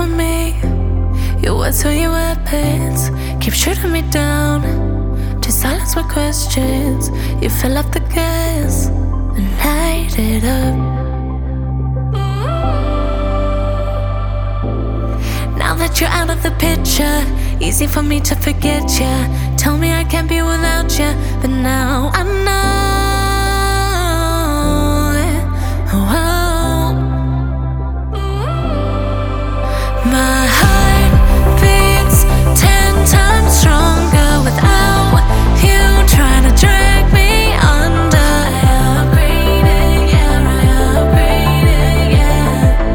for me. Your words are your weapons, keep shooting me down. To silence my questions, you fill up the gas and light it up. Now that you're out of the picture, easy for me to forget ya. Tell me I can't be without ya, but now I know. My heart beats 10 times stronger without you trying to drag me under. I upgraded, yeah, I upgraded, yeah.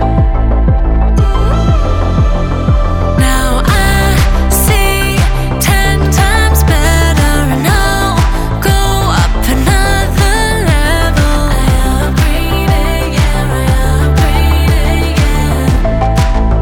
Now I see 10 times better and I'll go up another level. I upgraded, yeah, I upgraded, yeah.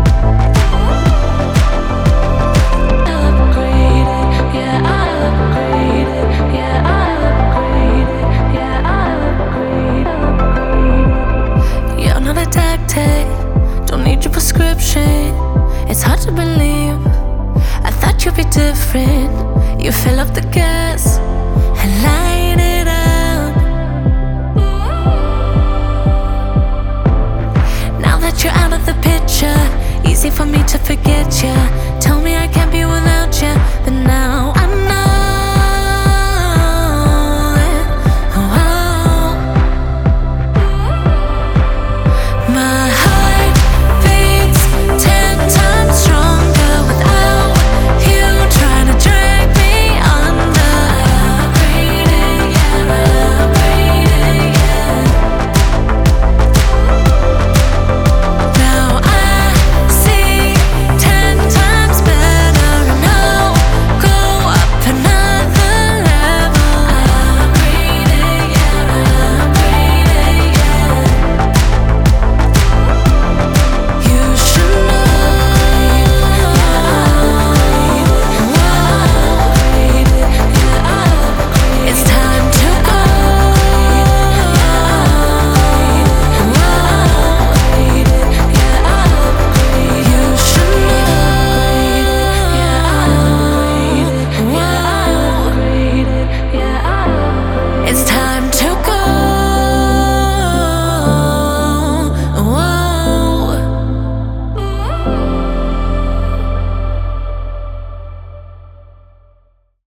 Don't need your prescription. It's hard to believe. I thought you'd be different. You fill up the gas and light it up. Now that you're out of the picture, easy for me to forget ya. Tell me I can't be without ya, but now